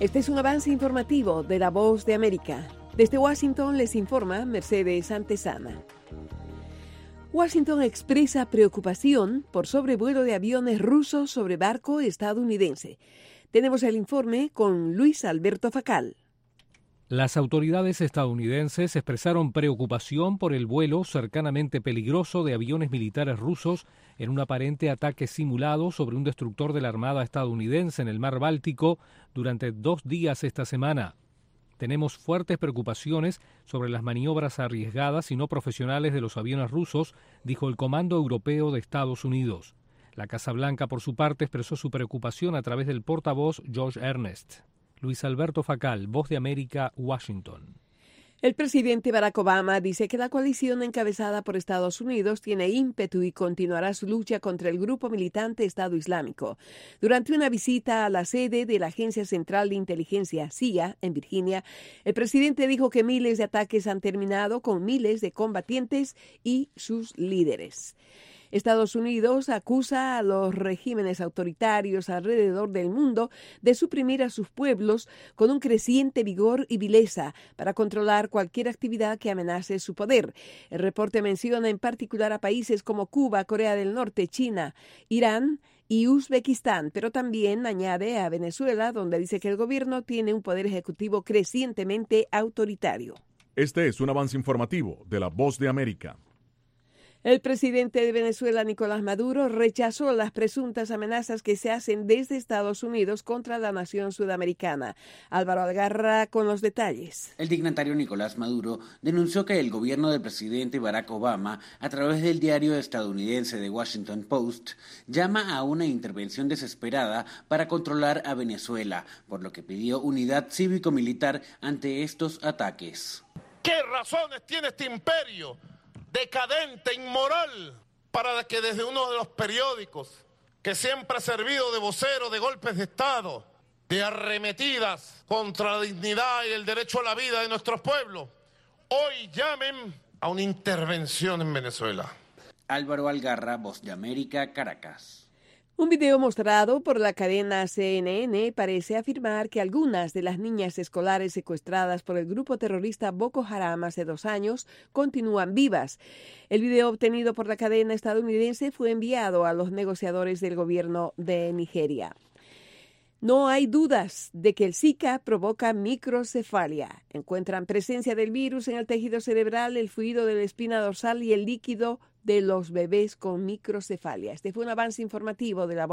Este es un avance informativo de La Voz de América. Desde Washington les informa Mercedes Antezana. Washington expresa preocupación por sobrevuelo de aviones rusos sobre barco estadounidense. Tenemos el informe con Luis Alberto Facal. Las autoridades estadounidenses expresaron preocupación por el vuelo cercanamente peligroso de aviones militares rusos en un aparente ataque simulado sobre un destructor de la Armada estadounidense en el Mar Báltico durante 2 días esta semana. Tenemos fuertes preocupaciones sobre las maniobras arriesgadas y no profesionales de los aviones rusos, dijo el Comando Europeo de Estados Unidos. La Casa Blanca, por su parte, expresó su preocupación a través del portavoz Josh Earnest. Luis Alberto Facal, Voz de América, Washington. El presidente Barack Obama dice que la coalición encabezada por Estados Unidos tiene ímpetu y continuará su lucha contra el grupo militante Estado Islámico. Durante una visita a la sede de la Agencia Central de Inteligencia, CIA, en Virginia, el presidente dijo que miles de ataques han terminado con miles de combatientes y sus líderes. Estados Unidos acusa a los regímenes autoritarios alrededor del mundo de suprimir a sus pueblos con un creciente vigor y vileza para controlar cualquier actividad que amenace su poder. El reporte menciona en particular a países como Cuba, Corea del Norte, China, Irán y Uzbekistán, pero también añade a Venezuela, donde dice que el gobierno tiene un poder ejecutivo crecientemente autoritario. Este es un avance informativo de La Voz de América. El presidente de Venezuela, Nicolás Maduro, rechazó las presuntas amenazas que se hacen desde Estados Unidos contra la nación sudamericana. Álvaro Algarra con los detalles. El dignatario Nicolás Maduro denunció que el gobierno del presidente Barack Obama, a través del diario estadounidense The Washington Post, llama a una intervención desesperada para controlar a Venezuela, por lo que pidió unidad cívico-militar ante estos ataques. ¿Qué razones tiene este imperio decadente, inmoral, para que desde uno de los periódicos que siempre ha servido de vocero de golpes de Estado, de arremetidas contra la dignidad y el derecho a la vida de nuestros pueblos, hoy llamen a una intervención en Venezuela? Álvaro Algarra, Voz de América, Caracas. Un video mostrado por la cadena CNN parece afirmar que algunas de las niñas escolares secuestradas por el grupo terrorista Boko Haram hace 2 años continúan vivas. El video obtenido por la cadena estadounidense fue enviado a los negociadores del gobierno de Nigeria. No hay dudas de que el Zika provoca microcefalia. Encuentran presencia del virus en el tejido cerebral, el fluido de la espina dorsal y el líquido de los bebés con microcefalia. Este fue un avance informativo de la